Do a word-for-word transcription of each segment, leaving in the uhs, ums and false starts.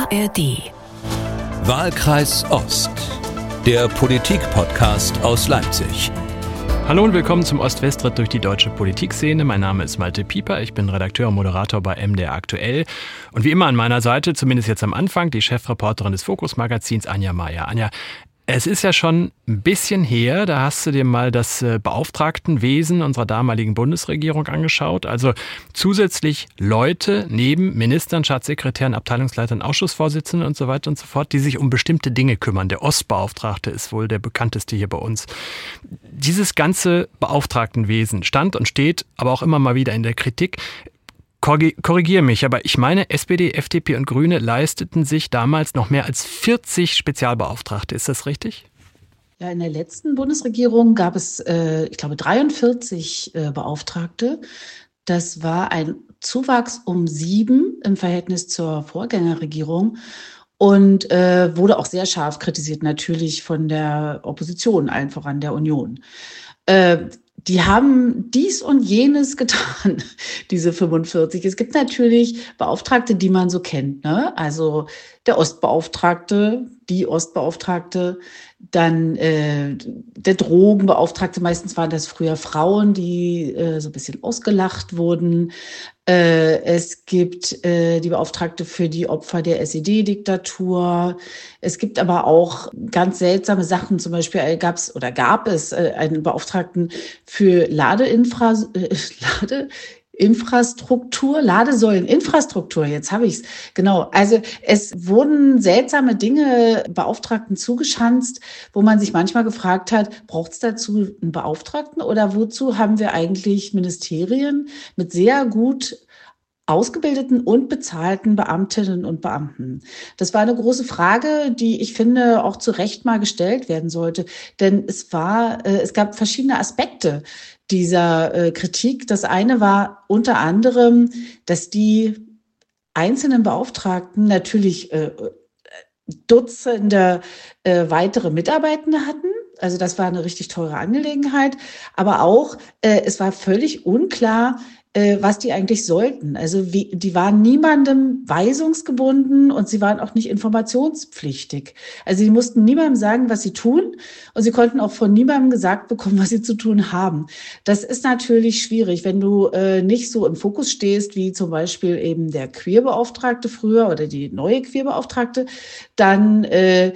A R D. Wahlkreis Ost, der Politik-Podcast aus Leipzig. Hallo und willkommen zum Ost-West-Ritt durch die deutsche Politikszene. Mein Name ist Malte Pieper, ich bin Redakteur und Moderator bei M D R Aktuell. Und wie immer an meiner Seite, zumindest jetzt am Anfang, die Chefreporterin des Fokus-Magazins Anja Meier. Anja, es ist ja schon ein bisschen her, da hast du dir mal das Beauftragtenwesen unserer damaligen Bundesregierung angeschaut. Also zusätzlich Leute neben Ministern, Staatssekretären, Abteilungsleitern, Ausschussvorsitzenden und so weiter und so fort, die sich um bestimmte Dinge kümmern. Der Ostbeauftragte ist wohl der bekannteste hier bei uns. Dieses ganze Beauftragtenwesen stand und steht aber auch immer mal wieder in der Kritik. Korrigiere mich, aber ich meine, S P D, F D P und Grüne leisteten sich damals noch mehr als vierzig Spezialbeauftragte. Ist das richtig? Ja, in der letzten Bundesregierung gab es, äh, ich glaube, dreiundvierzig äh, Beauftragte. Das war ein Zuwachs um sieben im Verhältnis zur Vorgängerregierung und äh, wurde auch sehr scharf kritisiert, natürlich von der Opposition, allen voran der Union. Äh, Die haben dies und jenes getan, diese fünfundvierzig. Es gibt natürlich Beauftragte, die man so kennt, ne? Also der Ostbeauftragte, die Ostbeauftragte, dann äh, der Drogenbeauftragte. Meistens waren das früher Frauen, die äh, so ein bisschen ausgelacht wurden. Äh, es gibt äh, die Beauftragte für die Opfer der S E D-Diktatur. Es gibt aber auch ganz seltsame Sachen. Zum Beispiel gab es oder gab es äh, einen Beauftragten für Ladeinfra äh, Ladeinfrastruktur, Ladesäuleninfrastruktur. Jetzt habe ich's. Genau. Also es wurden seltsame Dinge Beauftragten zugeschanzt, wo man sich manchmal gefragt hat, braucht es dazu einen Beauftragten oder wozu haben wir eigentlich Ministerien mit sehr gut ausgebildeten und bezahlten Beamtinnen und Beamten? Das war eine große Frage, die ich finde auch zu Recht mal gestellt werden sollte. Denn es war, äh, es gab verschiedene Aspekte dieser äh, Kritik. Das eine war unter anderem, dass die einzelnen Beauftragten natürlich äh, Dutzende äh, weitere Mitarbeitende hatten. Also das war eine richtig teure Angelegenheit. Aber auch, äh, es war völlig unklar, was die eigentlich sollten. Also wie, die waren niemandem weisungsgebunden und sie waren auch nicht informationspflichtig. Also die mussten niemandem sagen, was sie tun und sie konnten auch von niemandem gesagt bekommen, was sie zu tun haben. Das ist natürlich schwierig, wenn du äh, nicht so im Fokus stehst, wie zum Beispiel eben der Queerbeauftragte früher oder die neue Queerbeauftragte, dann äh,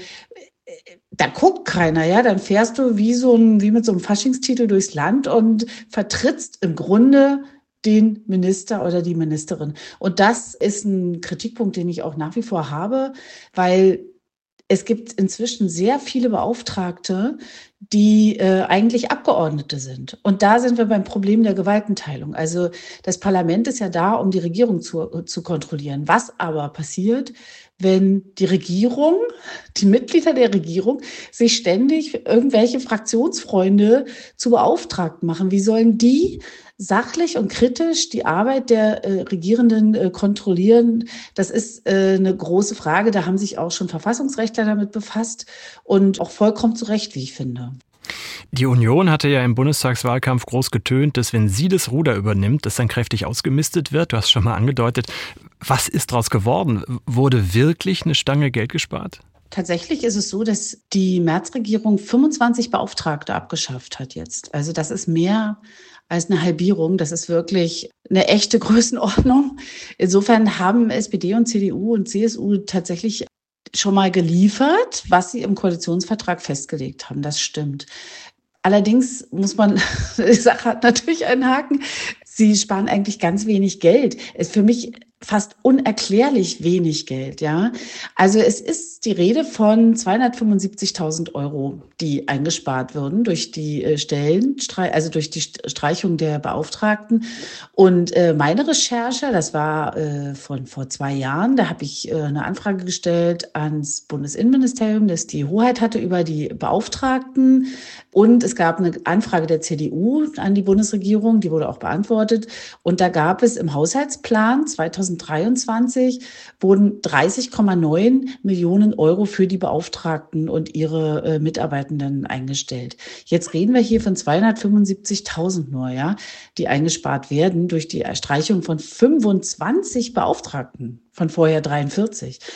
da guckt keiner, ja, dann fährst du wie so ein, wie mit so einem Faschingstitel durchs Land und vertrittst im Grunde den Minister oder die Ministerin. Und das ist ein Kritikpunkt, den ich auch nach wie vor habe, weil es gibt inzwischen sehr viele Beauftragte, die äh, eigentlich Abgeordnete sind. Und da sind wir beim Problem der Gewaltenteilung. Also das Parlament ist ja da, um die Regierung zu, zu kontrollieren. Was aber passiert, wenn die Regierung, die Mitglieder der Regierung, sich ständig irgendwelche Fraktionsfreunde zu Beauftragten machen? Wie sollen die sachlich und kritisch die Arbeit der äh, Regierenden äh, kontrollieren? Das ist äh, eine große Frage. Da haben sich auch schon Verfassungsrechtler damit befasst und auch vollkommen zu Recht, wie ich finde. Die Union hatte ja im Bundestagswahlkampf groß getönt, dass wenn sie das Ruder übernimmt, dass dann kräftig ausgemistet wird. Du hast schon mal angedeutet. Was ist daraus geworden? Wurde wirklich eine Stange Geld gespart? Tatsächlich ist es so, dass die Merz-Regierung fünfundzwanzig Beauftragte abgeschafft hat jetzt. Also das ist mehr als eine Halbierung. Das ist wirklich eine echte Größenordnung. Insofern haben S P D und C D U und C S U tatsächlich schon mal geliefert, was sie im Koalitionsvertrag festgelegt haben. Das stimmt. Allerdings muss man, die Sache hat natürlich einen Haken, sie sparen eigentlich ganz wenig Geld. Ist für mich fast unerklärlich wenig Geld, ja. Also es ist die Rede von zweihundertfünfundsiebzigtausend Euro, die eingespart würden durch die äh, Stellen, also durch die Streichung der Beauftragten. Und äh, meine Recherche, das war äh, von vor zwei Jahren, da habe ich äh, eine Anfrage gestellt ans Bundesinnenministerium, das die Hoheit hatte über die Beauftragten. Und es gab eine Anfrage der C D U an die Bundesregierung, die wurde auch beantwortet. Und da gab es im Haushaltsplan zweitausenddreiundzwanzig wurden dreißig Komma neun Millionen Euro für die Beauftragten und ihre äh, Mitarbeitenden eingestellt. Jetzt reden wir hier von zweihundertfünfundsiebzigtausend nur, ja, die eingespart werden durch die Streichung von fünfundzwanzig Beauftragten, von vorher dreiundvierzig.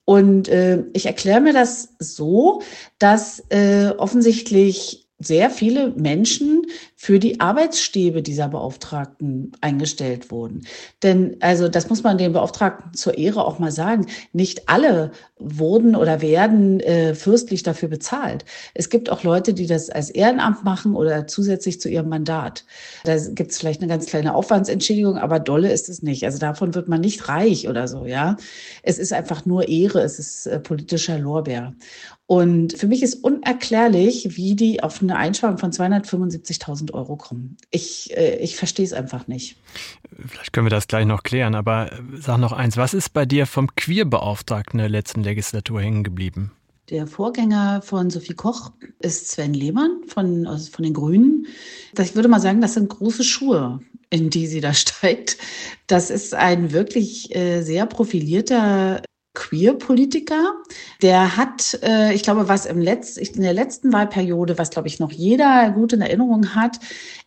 Und äh, ich erkläre mir das so, dass äh, offensichtlich sehr viele Menschen für die Arbeitsstäbe dieser Beauftragten eingestellt wurden. Denn, also das muss man den Beauftragten zur Ehre auch mal sagen, nicht alle wurden oder werden äh, fürstlich dafür bezahlt. Es gibt auch Leute, die das als Ehrenamt machen oder zusätzlich zu ihrem Mandat. Da gibt es vielleicht eine ganz kleine Aufwandsentschädigung, aber dolle ist es nicht. Also davon wird man nicht reich oder so, ja. Es ist einfach nur Ehre, es ist äh, politischer Lorbeer. Und für mich ist unerklärlich, wie die auf eine Einsparung von zweihundertfünfundsiebzigtausend Euro kommen. Ich, äh, ich verstehe es einfach nicht. Vielleicht können wir das gleich noch klären, aber sag noch eins, was ist bei dir vom Queer-Beauftragten der letzten Legislatur hängen geblieben? Der Vorgänger von Sophie Koch ist Sven Lehmann von, also von den Grünen. Ich würde mal sagen, das sind große Schuhe, in die sie da steigt. Das ist ein wirklich äh, sehr profilierter Queer-Politiker. Der hat, äh, ich glaube, was im Letz-, in der letzten Wahlperiode, was, glaube ich, noch jeder gut in Erinnerung hat,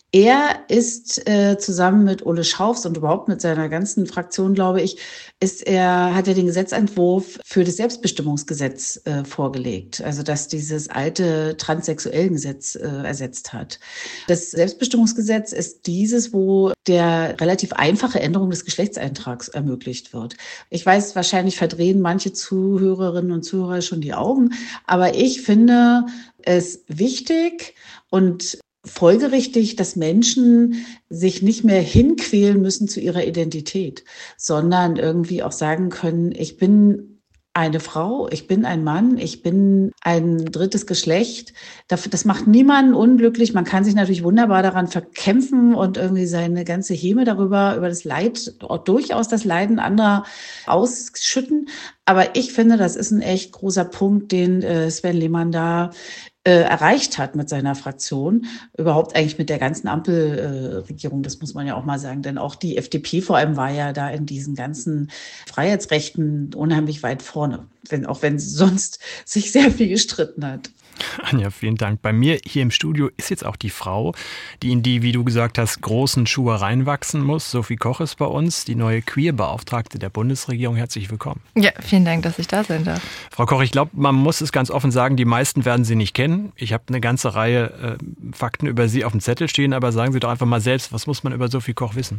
er ist äh, zusammen mit Ole Schaufs und überhaupt mit seiner ganzen Fraktion, glaube ich, ist er, hat er den Gesetzentwurf für das Selbstbestimmungsgesetz äh, vorgelegt. Also, dass dieses alte Transsexuellengesetz äh, ersetzt hat. Das Selbstbestimmungsgesetz ist dieses, wo der relativ einfache Änderung des Geschlechtseintrags ermöglicht wird. Ich weiß, wahrscheinlich verdrehen manche Zuhörerinnen und Zuhörer schon die Augen, aber ich finde es wichtig und folgerichtig, dass Menschen sich nicht mehr hinquälen müssen zu ihrer Identität, sondern irgendwie auch sagen können, ich bin eine Frau, ich bin ein Mann, ich bin ein drittes Geschlecht. Das macht niemanden unglücklich. Man kann sich natürlich wunderbar daran verkämpfen und irgendwie seine ganze Häme darüber, über das Leid, auch durchaus das Leiden anderer ausschütten. Aber ich finde, das ist ein echt großer Punkt, den Sven Lehmann da Äh, erreicht hat mit seiner Fraktion, überhaupt eigentlich mit der ganzen Ampelregierung, äh, das muss man ja auch mal sagen, denn auch die F D P vor allem war ja da in diesen ganzen Freiheitsrechten unheimlich weit vorne, wenn, auch wenn sie sonst sich sehr viel gestritten hat. Anja, vielen Dank. Bei mir hier im Studio ist jetzt auch die Frau, die in die, wie du gesagt hast, großen Schuhe reinwachsen muss. Sophie Koch ist bei uns, die neue Queer-Beauftragte der Bundesregierung. Herzlich willkommen. Ja, vielen Dank, dass ich da sein darf. Frau Koch, ich glaube, man muss es ganz offen sagen, die meisten werden Sie nicht kennen. Ich habe eine ganze Reihe äh, Fakten über Sie auf dem Zettel stehen, aber sagen Sie doch einfach mal selbst, was muss man über Sophie Koch wissen?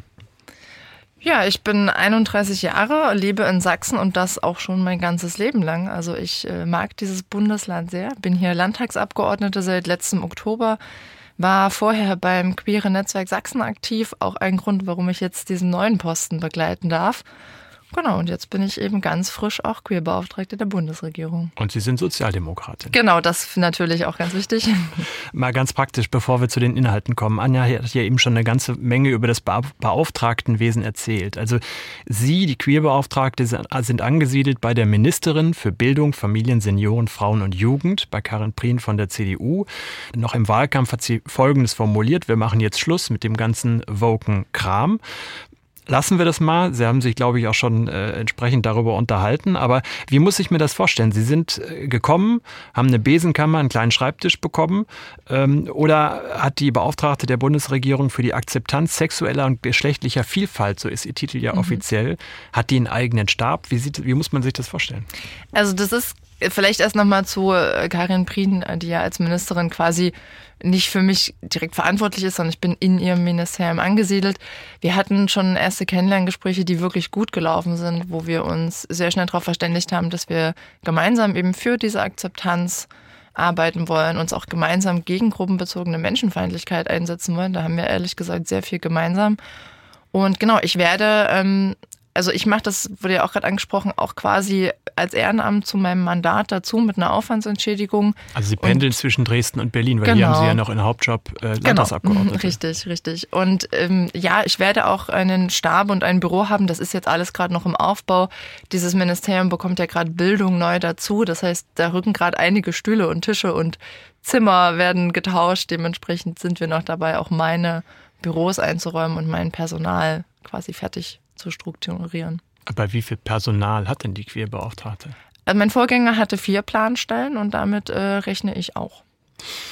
Ja, ich bin einunddreißig Jahre, lebe in Sachsen und das auch schon mein ganzes Leben lang. Also ich äh, mag dieses Bundesland sehr, bin hier Landtagsabgeordnete seit letztem Oktober, war vorher beim Queere Netzwerk Sachsen aktiv, auch ein Grund, warum ich jetzt diesen neuen Posten begleiten darf. Genau, und jetzt bin ich eben ganz frisch auch Queer-Beauftragte der Bundesregierung. Und Sie sind Sozialdemokratin. Genau, das ist natürlich auch ganz wichtig. Mal ganz praktisch, bevor wir zu den Inhalten kommen. Anja hat ja eben schon eine ganze Menge über das Beauftragtenwesen erzählt. Also Sie, die Queer-Beauftragte, sind angesiedelt bei der Ministerin für Bildung, Familien, Senioren, Frauen und Jugend, bei Karin Prien von der C D U. Noch im Wahlkampf hat sie Folgendes formuliert: Wir machen jetzt Schluss mit dem ganzen woken Kram. Lassen wir das mal. Sie haben sich, glaube ich, auch schon äh, entsprechend darüber unterhalten. Aber wie muss ich mir das vorstellen? Sie sind äh, gekommen, haben eine Besenkammer, einen kleinen Schreibtisch bekommen. Ähm, oder hat die Beauftragte der Bundesregierung für die Akzeptanz sexueller und geschlechtlicher Vielfalt, so ist ihr Titel ja mhm. offiziell, hat die einen eigenen Stab? Wie, sieht, wie muss man sich das vorstellen? Also das ist vielleicht erst nochmal zu Karin Prien, die ja als Ministerin quasi nicht für mich direkt verantwortlich ist, sondern ich bin in ihrem Ministerium angesiedelt. Wir hatten schon erste Kennenlerngespräche, die wirklich gut gelaufen sind, wo wir uns sehr schnell darauf verständigt haben, dass wir gemeinsam eben für diese Akzeptanz arbeiten wollen, uns auch gemeinsam gegen gruppenbezogene Menschenfeindlichkeit einsetzen wollen. Da haben wir ehrlich gesagt sehr viel gemeinsam. Und genau, ich werde... Ähm, Also ich mache das, wurde ja auch gerade angesprochen, auch quasi als Ehrenamt zu meinem Mandat dazu mit einer Aufwandsentschädigung. Also Sie pendeln und, zwischen Dresden und Berlin, weil genau. hier haben Sie ja noch in Hauptjob äh, Landtagsabgeordnete. Genau. Richtig, richtig. Und ähm, ja, ich werde auch einen Stab und ein Büro haben. Das ist jetzt alles gerade noch im Aufbau. Dieses Ministerium bekommt ja gerade Bildung neu dazu. Das heißt, da rücken gerade einige Stühle und Tische und Zimmer werden getauscht. Dementsprechend sind wir noch dabei, auch meine Büros einzuräumen und mein Personal quasi fertig zu strukturieren. Aber wie viel Personal hat denn die Queer-Beauftragte? Also mein Vorgänger hatte vier Planstellen und damit äh, rechne ich auch.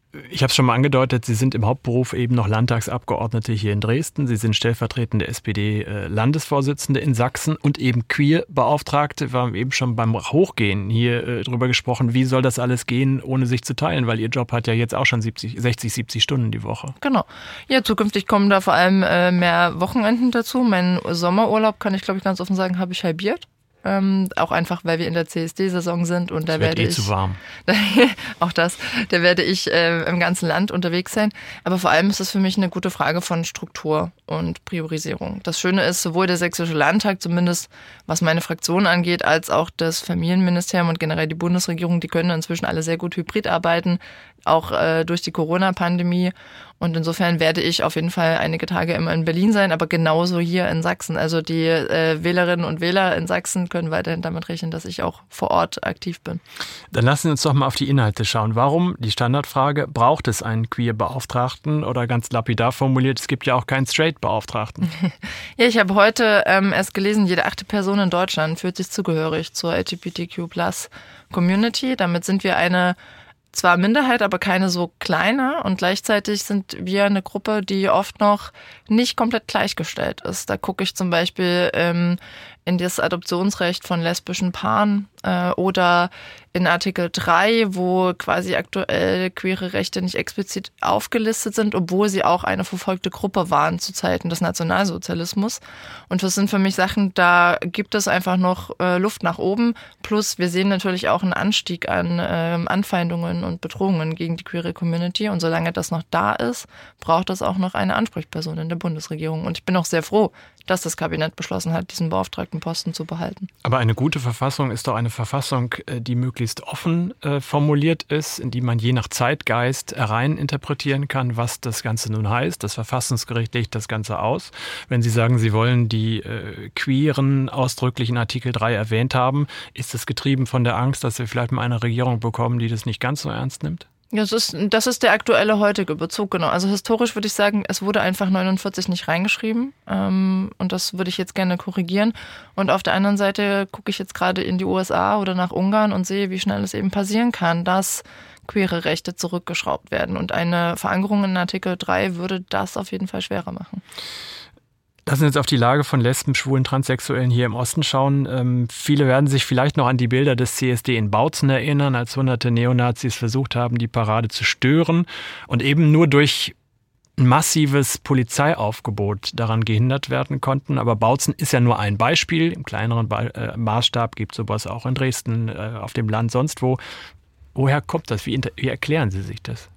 Ich habe es schon mal angedeutet, Sie sind im Hauptberuf eben noch Landtagsabgeordnete hier in Dresden. Sie sind stellvertretende S P D-Landesvorsitzende in Sachsen und eben Queer-Beauftragte. Wir haben eben schon beim Hochgehen hier äh, drüber gesprochen, wie soll das alles gehen, ohne sich zu teilen, weil Ihr Job hat ja jetzt auch schon siebzig, sechzig, siebzig Stunden die Woche. Genau. Ja, zukünftig kommen da vor allem äh, mehr Wochenenden dazu. Mein Sommerurlaub, kann ich glaube ich ganz offen sagen, habe ich halbiert. Ähm, auch einfach, weil wir in der C S D-Saison sind und da es wird werde eh ich zu warm. auch das, da werde ich äh, im ganzen Land unterwegs sein. Aber vor allem ist es für mich eine gute Frage von Struktur und Priorisierung. Das Schöne ist, sowohl der Sächsische Landtag, zumindest was meine Fraktion angeht, als auch das Familienministerium und generell die Bundesregierung, die können inzwischen alle sehr gut hybrid arbeiten, auch äh, durch die Corona-Pandemie. Und insofern werde ich auf jeden Fall einige Tage immer in Berlin sein, aber genauso hier in Sachsen. Also die äh, Wählerinnen und Wähler in Sachsen können weiterhin damit rechnen, dass ich auch vor Ort aktiv bin. Dann lassen Sie uns doch mal auf die Inhalte schauen. Warum, die Standardfrage, braucht es einen Queer-Beauftragten? Oder ganz lapidar formuliert, es gibt ja auch keinen Straight-Beauftragten. Ja, ich habe heute ähm, erst gelesen, jede achte Person in Deutschland fühlt sich zugehörig zur L G B T Q Plus Community. Damit sind wir eine zwar Minderheit, aber keine so kleine und gleichzeitig sind wir eine Gruppe, die oft noch nicht komplett gleichgestellt ist. Da gucke ich zum Beispiel ähm, in das Adoptionsrecht von lesbischen Paaren äh, oder in Artikel drei, wo quasi aktuell queere Rechte nicht explizit aufgelistet sind, obwohl sie auch eine verfolgte Gruppe waren zu Zeiten des Nationalsozialismus. Und das sind für mich Sachen, da gibt es einfach noch äh, Luft nach oben. Plus wir sehen natürlich auch einen Anstieg an äh, Anfeindungen und Bedrohungen gegen die queere Community. Und solange das noch da ist, braucht es auch noch eine Ansprechperson in der Bundesregierung. Und ich bin auch sehr froh, dass das Kabinett beschlossen hat, diesen Beauftragtenposten zu behalten. Aber eine gute Verfassung ist doch eine Verfassung, die möglichst offen äh, formuliert ist, in die man je nach Zeitgeist herein interpretieren kann, was das Ganze nun heißt. Das Verfassungsgericht legt das Ganze aus. Wenn Sie sagen, Sie wollen die äh, Queeren ausdrücklich in Artikel drei erwähnt haben, ist das getrieben von der Angst, dass wir vielleicht mal eine Regierung bekommen, die das nicht ganz so ernst nimmt? Das ist, das ist der aktuelle heutige Bezug, genau. Also historisch würde ich sagen, es wurde einfach neunundvierzig nicht reingeschrieben ähm, und das würde ich jetzt gerne korrigieren. Und auf der anderen Seite gucke ich jetzt gerade in die U S A oder nach Ungarn und sehe, wie schnell es eben passieren kann, dass queere Rechte zurückgeschraubt werden. Und eine Verankerung in Artikel drei würde das auf jeden Fall schwerer machen. Lassen wir jetzt auf die Lage von Lesben, Schwulen, Transsexuellen hier im Osten schauen. Ähm, viele werden sich vielleicht noch an die Bilder des C S D in Bautzen erinnern, als hunderte Neonazis versucht haben, die Parade zu stören und eben nur durch ein massives Polizeiaufgebot daran gehindert werden konnten. Aber Bautzen ist ja nur ein Beispiel. Im kleineren Be- äh, Maßstab gibt es sowas auch in Dresden, äh, auf dem Land, sonst wo. Woher kommt das? Wie, inter- wie erklären Sie sich das?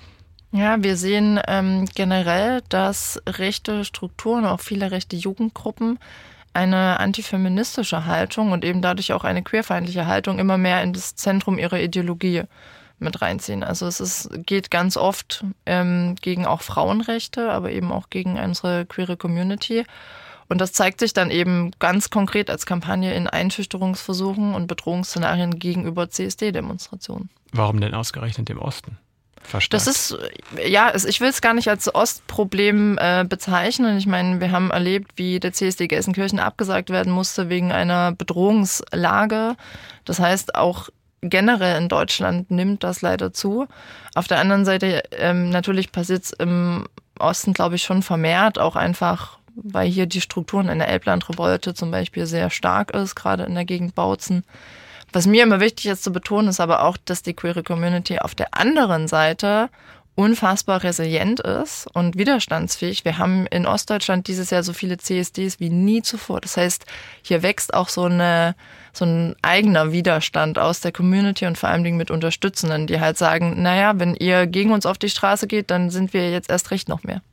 Ja, wir sehen ähm, generell, dass rechte Strukturen, auch viele rechte Jugendgruppen, eine antifeministische Haltung und eben dadurch auch eine queerfeindliche Haltung immer mehr in das Zentrum ihrer Ideologie mit reinziehen. Also es ist, geht ganz oft ähm, gegen auch Frauenrechte, aber eben auch gegen unsere queere Community. Und das zeigt sich dann eben ganz konkret als Kampagne in Einschüchterungsversuchen und Bedrohungsszenarien gegenüber C S D-Demonstrationen. Warum denn ausgerechnet im Osten? Verstärkt. Das ist, ja, ich will es gar nicht als Ostproblem äh, bezeichnen. Ich meine, wir haben erlebt, wie der C S D Gelsenkirchen abgesagt werden musste wegen einer Bedrohungslage. Das heißt, auch generell in Deutschland nimmt das leider zu. Auf der anderen Seite, ähm, natürlich passiert es im Osten, glaube ich, schon vermehrt, auch einfach, weil hier die Strukturen in der Elbland-Revolte zum Beispiel sehr stark ist, gerade in der Gegend Bautzen. Was mir immer wichtig ist zu betonen, ist aber auch, dass die queere Community auf der anderen Seite unfassbar resilient ist und widerstandsfähig. Wir haben in Ostdeutschland dieses Jahr so viele C S Ds wie nie zuvor. Das heißt, hier wächst auch so eine so ein eigener Widerstand aus der Community und vor allem mit Unterstützenden, die halt sagen, naja, wenn ihr gegen uns auf die Straße geht, dann sind wir jetzt erst recht noch mehr.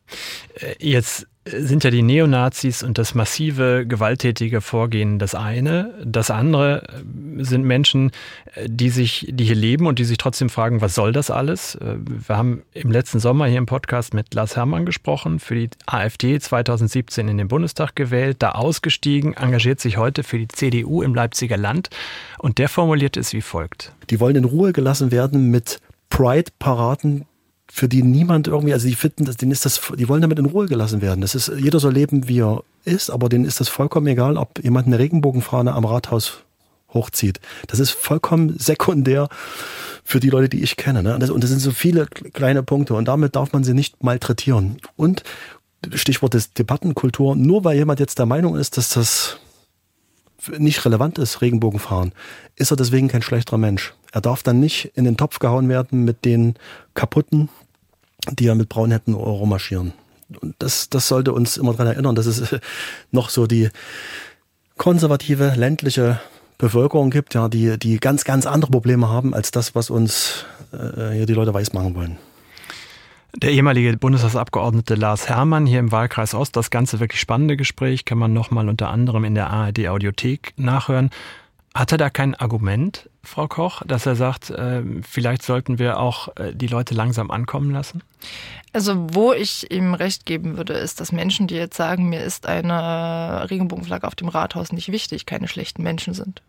Jetzt sind ja die Neonazis und das massive, gewalttätige Vorgehen das eine. Das andere sind Menschen, die sich, die hier leben und die sich trotzdem fragen, was soll das alles? Wir haben im letzten Sommer hier im Podcast mit Lars Herrmann gesprochen, für die AfD zweitausendsiebzehn in den Bundestag gewählt, da ausgestiegen, engagiert sich heute für die C D U im Leipziger Land und der formuliert es wie folgt. Die wollen in Ruhe gelassen werden mit Pride-Paraden, für die niemand irgendwie, also die finden, denen ist das, die wollen damit in Ruhe gelassen werden. Das ist, jeder soll leben, wie er ist, aber denen ist das vollkommen egal, ob jemand eine Regenbogenfahne am Rathaus hochzieht. Das ist vollkommen sekundär für die Leute, die ich kenne. Ne? Und, das, und das sind so viele kleine Punkte und damit darf man sie nicht malträtieren. Und Stichwort des Debattenkultur, nur weil jemand jetzt der Meinung ist, dass das nicht relevant ist, Regenbogenfahren, ist er deswegen kein schlechterer Mensch. Er darf dann nicht in den Topf gehauen werden mit den Kaputten, die ja mit braunen Händen rummarschieren. Und das, das sollte uns immer daran erinnern, dass es noch so die konservative, ländliche Bevölkerung gibt, ja, die, die ganz, ganz andere Probleme haben als das, was uns äh, hier die Leute weismachen wollen. Der ehemalige Bundestagsabgeordnete Lars Herrmann hier im Wahlkreis Ost, das ganze wirklich spannende Gespräch kann man nochmal unter anderem in der A R D-Audiothek nachhören. Hat er da kein Argument, Frau Koch, dass er sagt, äh, vielleicht sollten wir auch äh, die Leute langsam ankommen lassen? Also wo ich ihm recht geben würde, ist, dass Menschen, die jetzt sagen, mir ist eine Regenbogenflagge auf dem Rathaus nicht wichtig, keine schlechten Menschen sind.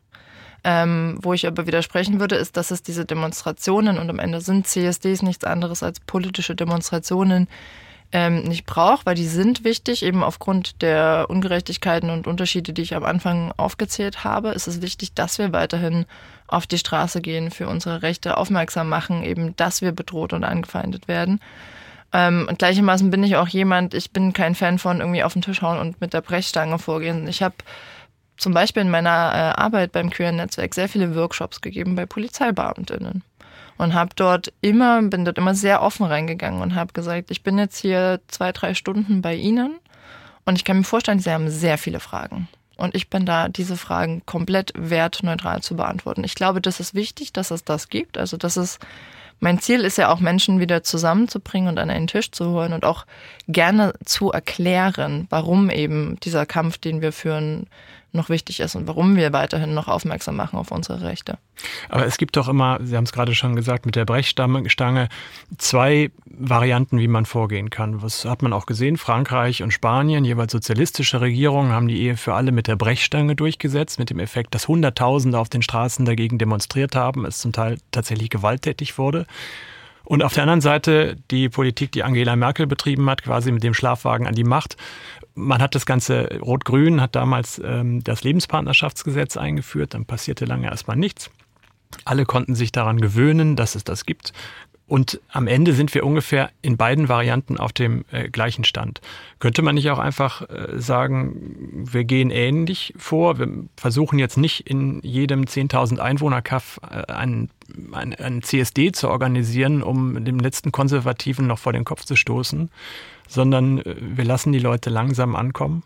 Ähm, wo ich aber widersprechen würde, ist, dass es diese Demonstrationen, und am Ende sind C S Ds nichts anderes als politische Demonstrationen, ähm, nicht braucht, weil die sind wichtig, eben aufgrund der Ungerechtigkeiten und Unterschiede, die ich am Anfang aufgezählt habe, ist es wichtig, dass wir weiterhin auf die Straße gehen, für unsere Rechte aufmerksam machen, eben, dass wir bedroht und angefeindet werden. Ähm, und gleichermaßen bin ich auch jemand, ich bin kein Fan von irgendwie auf den Tisch hauen und mit der Brechstange vorgehen. Ich habe zum Beispiel in meiner äh, Arbeit beim Queeren Netzwerk sehr viele Workshops gegeben bei Polizeibeamtinnen und habe dort immer, bin dort immer sehr offen reingegangen und habe gesagt, ich bin jetzt hier zwei, drei Stunden bei Ihnen und ich kann mir vorstellen, Sie haben sehr viele Fragen. Und ich bin da, diese Fragen komplett wertneutral zu beantworten. Ich glaube, das ist wichtig, dass es das gibt. Also das ist, mein Ziel ist ja auch, Menschen wieder zusammenzubringen und an einen Tisch zu holen und auch gerne zu erklären, warum eben dieser Kampf, den wir führen, noch wichtig ist und warum wir weiterhin noch aufmerksam machen auf unsere Rechte. Aber es gibt doch immer, Sie haben es gerade schon gesagt, mit der Brechstange zwei Varianten, wie man vorgehen kann. Was hat man auch gesehen? Frankreich und Spanien, jeweils sozialistische Regierungen, haben die Ehe für alle mit der Brechstange durchgesetzt, mit dem Effekt, dass Hunderttausende auf den Straßen dagegen demonstriert haben, es zum Teil tatsächlich gewalttätig wurde. Und auf der anderen Seite die Politik, die Angela Merkel betrieben hat, quasi mit dem Schlafwagen an die Macht. Man hat das Ganze, Rot-Grün hat damals ähm, das Lebenspartnerschaftsgesetz eingeführt, dann passierte lange erstmal nichts. Alle konnten sich daran gewöhnen, dass es das gibt. Und am Ende sind wir ungefähr in beiden Varianten auf dem äh, gleichen Stand. Könnte man nicht auch einfach äh, sagen, wir gehen ähnlich vor, wir versuchen jetzt nicht in jedem zehntausend Einwohner-Kaff äh, einen, einen, einen C S D zu organisieren, um dem letzten Konservativen noch vor den Kopf zu stoßen, sondern äh, wir lassen die Leute langsam ankommen?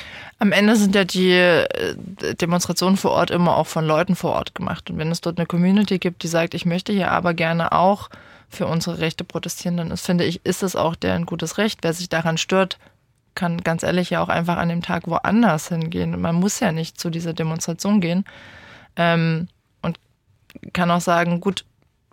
Am Ende sind ja die Demonstrationen vor Ort immer auch von Leuten vor Ort gemacht. Und wenn es dort eine Community gibt, die sagt, ich möchte hier aber gerne auch für unsere Rechte protestieren, dann ist, finde ich, ist es auch deren gutes Recht. Wer sich daran stört, kann ganz ehrlich ja auch einfach an dem Tag woanders hingehen. Man muss ja nicht zu dieser Demonstration gehen. Ähm, und kann auch sagen, gut,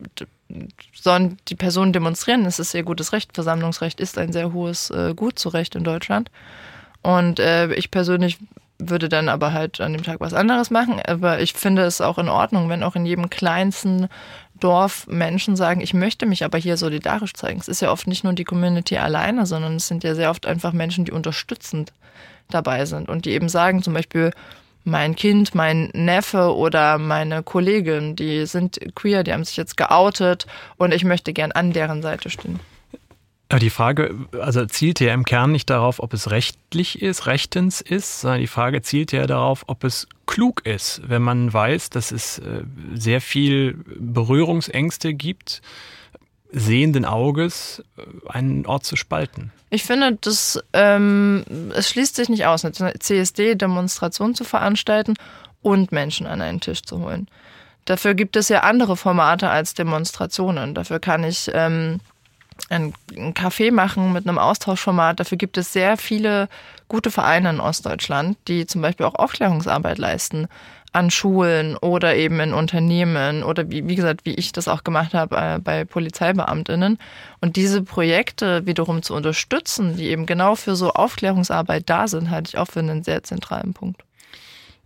sollen die Personen demonstrieren, es ist ihr gutes Recht. Versammlungsrecht ist ein sehr hohes äh, Gut zu Recht in Deutschland. Und äh, ich persönlich würde dann aber halt an dem Tag was anderes machen. Aber ich finde es auch in Ordnung, wenn auch in jedem kleinsten Dorf Menschen sagen, ich möchte mich aber hier solidarisch zeigen. Es ist ja oft nicht nur die Community alleine, sondern es sind ja sehr oft einfach Menschen, die unterstützend dabei sind und die eben sagen, zum Beispiel mein Kind, mein Neffe oder meine Kollegin, die sind queer, die haben sich jetzt geoutet und ich möchte gern an deren Seite stehen. Aber die Frage, also zielt ja im Kern nicht darauf, ob es rechtlich ist, rechtens ist, sondern die Frage zielt ja darauf, ob es klug ist, wenn man weiß, dass es sehr viel Berührungsängste gibt, sehenden Auges einen Ort zu spalten. Ich finde, das, ähm, es schließt sich nicht aus, eine C S D-Demonstration zu veranstalten und Menschen an einen Tisch zu holen. Dafür gibt es ja andere Formate als Demonstrationen. Dafür kann ich ähm, ein Café machen mit einem Austauschformat. Dafür gibt es sehr viele gute Vereine in Ostdeutschland, die zum Beispiel auch Aufklärungsarbeit leisten an Schulen oder eben in Unternehmen oder wie, wie gesagt, wie ich das auch gemacht habe äh, bei Polizeibeamtinnen. Und diese Projekte wiederum zu unterstützen, die eben genau für so Aufklärungsarbeit da sind, halte ich auch für einen sehr zentralen Punkt.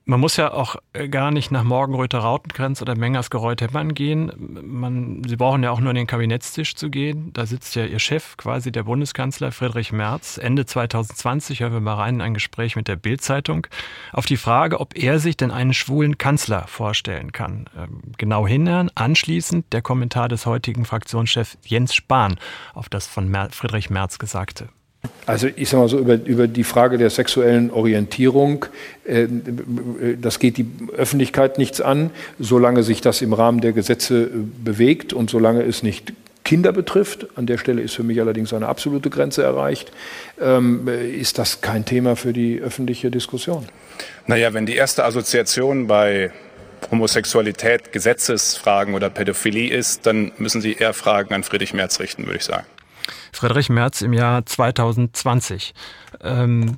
Man muss ja auch gar nicht nach Morgenröther Rautenkranz oder Mengersgereu-Teppern gehen. Man, Sie brauchen ja auch nur an den Kabinettstisch zu gehen. Da sitzt ja Ihr Chef, quasi der Bundeskanzler Friedrich Merz. Ende zwanzig zwanzig hören wir mal rein in ein Gespräch mit der Bild-Zeitung auf die Frage, ob er sich denn einen schwulen Kanzler vorstellen kann. Ähm, genau hinhören. Anschließend der Kommentar des heutigen Fraktionschefs Jens Spahn auf das von Mer- Friedrich Merz Gesagte. Also ich sage mal so, über, über die Frage der sexuellen Orientierung, äh, das geht die Öffentlichkeit nichts an, solange sich das im Rahmen der Gesetze äh, bewegt und solange es nicht Kinder betrifft, an der Stelle ist für mich allerdings eine absolute Grenze erreicht, ähm, ist das kein Thema für die öffentliche Diskussion. Naja, wenn die erste Assoziation bei Homosexualität, Gesetzesfragen oder Pädophilie ist, dann müssen Sie eher Fragen an Friedrich Merz richten, würde ich sagen. Friedrich Merz im Jahr zwanzig zwanzig. Ähm,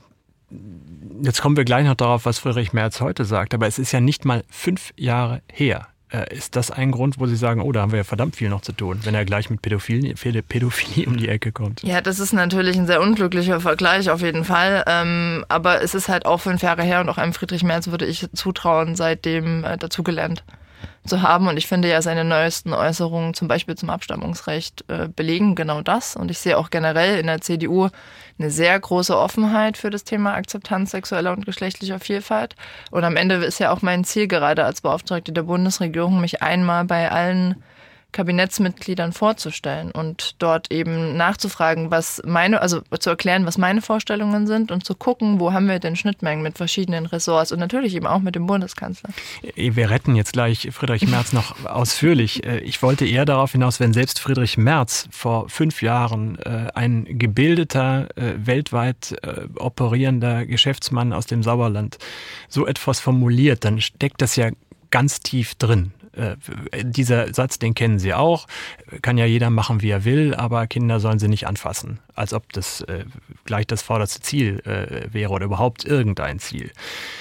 jetzt kommen wir gleich noch darauf, was Friedrich Merz heute sagt, aber es ist ja nicht mal fünf Jahre her. Äh, ist das ein Grund, wo Sie sagen, oh, da haben wir ja verdammt viel noch zu tun, wenn er gleich mit Pädophilie, Pädophilie um die Ecke kommt? Ja, das ist natürlich ein sehr unglücklicher Vergleich auf jeden Fall, ähm, aber es ist halt auch fünf Jahre her und auch einem Friedrich Merz würde ich zutrauen, seitdem äh, dazugelernt zu haben. Und ich finde ja, seine neuesten Äußerungen, zum Beispiel zum Abstammungsrecht, äh, belegen genau das. Und ich sehe auch generell in der C D U eine sehr große Offenheit für das Thema Akzeptanz sexueller und geschlechtlicher Vielfalt. Und am Ende ist ja auch mein Ziel, gerade als Beauftragte der Bundesregierung, mich einmal bei allen Kabinettsmitgliedern vorzustellen und dort eben nachzufragen, was meine, also zu erklären, was meine Vorstellungen sind und zu gucken, wo haben wir denn Schnittmengen mit verschiedenen Ressorts und natürlich eben auch mit dem Bundeskanzler. Wir retten jetzt gleich Friedrich Merz noch ausführlich. Ich wollte eher darauf hinaus, wenn selbst Friedrich Merz vor fünf Jahren ein gebildeter, weltweit operierender Geschäftsmann aus dem Sauerland so etwas formuliert, dann steckt das ja ganz tief drin. Äh, dieser Satz, den kennen Sie auch, kann ja jeder machen, wie er will, aber Kinder sollen sie nicht anfassen, als ob das äh, gleich das vorderste Ziel äh, wäre oder überhaupt irgendein Ziel.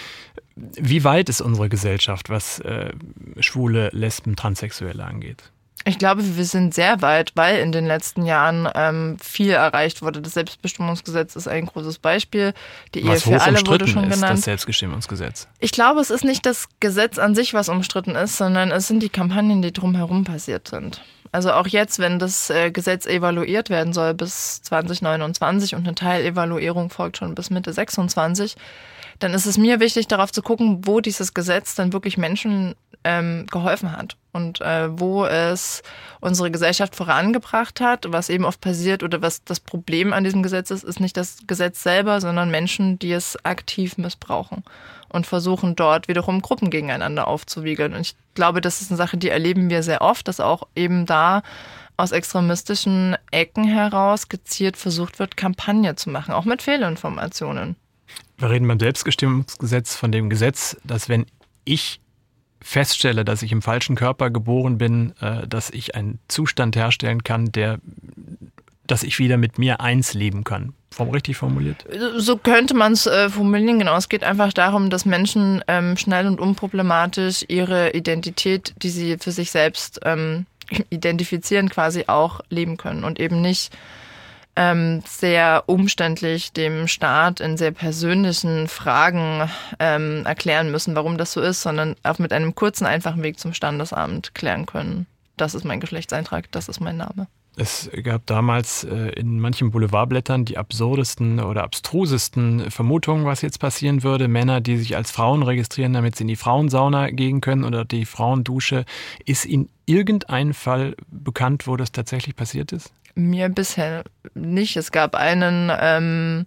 Wie weit ist unsere Gesellschaft, was äh, Schwule, Lesben, Transsexuelle angeht? Ich glaube, wir sind sehr weit, weil in den letzten Jahren ähm, viel erreicht wurde. Das Selbstbestimmungsgesetz ist ein großes Beispiel. Die Ehe für alle wurde schon genannt. Was ist das Selbstbestimmungsgesetz? Ich glaube, es ist nicht das Gesetz an sich, was umstritten ist, sondern es sind die Kampagnen, die drumherum passiert sind. Also auch jetzt, wenn das äh, Gesetz evaluiert werden soll bis zwanzig neunundzwanzig und eine Teilevaluierung folgt schon bis Mitte sechsundzwanzig, dann ist es mir wichtig, darauf zu gucken, wo dieses Gesetz dann wirklich Menschen ähm, geholfen hat und äh, wo es unsere Gesellschaft vorangebracht hat. Was eben oft passiert oder was das Problem an diesem Gesetz ist, ist nicht das Gesetz selber, sondern Menschen, die es aktiv missbrauchen und versuchen dort wiederum Gruppen gegeneinander aufzuwiegeln. Und ich glaube, das ist eine Sache, die erleben wir sehr oft, dass auch eben da aus extremistischen Ecken heraus gezielt versucht wird, Kampagne zu machen, auch mit Fehlinformationen. Wir reden beim Selbstbestimmungsgesetz von dem Gesetz, dass wenn ich feststelle, dass ich im falschen Körper geboren bin, dass ich einen Zustand herstellen kann, der, dass ich wieder mit mir eins leben kann. Richtig formuliert? So könnte man es äh, formulieren, genau. Es geht einfach darum, dass Menschen ähm, schnell und unproblematisch ihre Identität, die sie für sich selbst ähm, identifizieren, quasi auch leben können und eben nicht ähm, sehr umständlich dem Staat in sehr persönlichen Fragen ähm, erklären müssen, warum das so ist, sondern auch mit einem kurzen, einfachen Weg zum Standesamt klären können. Das ist mein Geschlechtseintrag, das ist mein Name. Es gab damals äh, in manchen Boulevardblättern die absurdesten oder abstrusesten Vermutungen, was jetzt passieren würde. Männer, die sich als Frauen registrieren, damit sie in die Frauensauna gehen können oder die Frauendusche. Ist Ihnen irgendein Fall bekannt, wo das tatsächlich passiert ist? Mir bisher nicht. Es gab einen ähm,